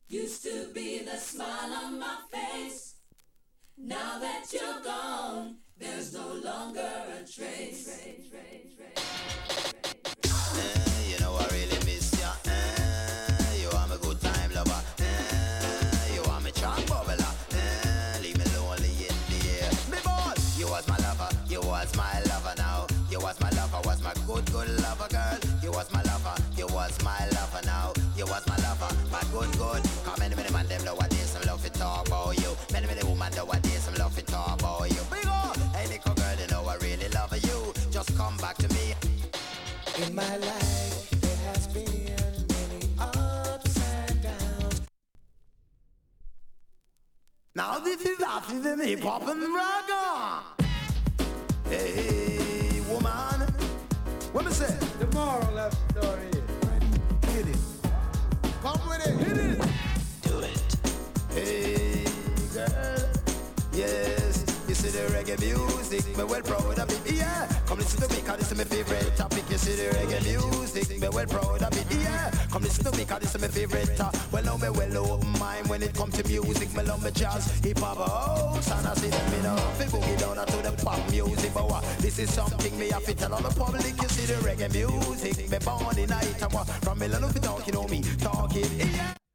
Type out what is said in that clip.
Used to be the smile on my face. Now that you're gone, there's no longer a trace. You know I really miss ya. You are my good time lover. You are my charm bubbler. Leave me lonely in the air. Me boss, you was my lover. You was my lover now. You was my lover, was my good lover girl. You was my lover. You was my lover now. You was my lover, my good. Come many man them nowadays some love to talk about you. Many woman nowadays some love to talk about you. Big up, hey little girl, you know I really love you. Just come back to me. In my life, there has been many ups and downs. Now this is after the hip hop and rock. Hey woman, what me say? The moral of the story is Hit it, come with it, hit it. do it. Hey girl, yes. You see the reggae music, me well proud of it, yeah. Come listen to me, cause this is my favorite topic. You see the reggae music, me well proud of it, yeah. Come listen to me, cause this is my favorite topic. Well, now me well open mind when it come to music. Me love me jazz, hip-hop, house, and I see them, me know. Fi boogie down to the pop music, but what? This is something me have to tell all the public. You see the reggae music, me born in night, and what? From me learn to talk, you know me, talking, yeah.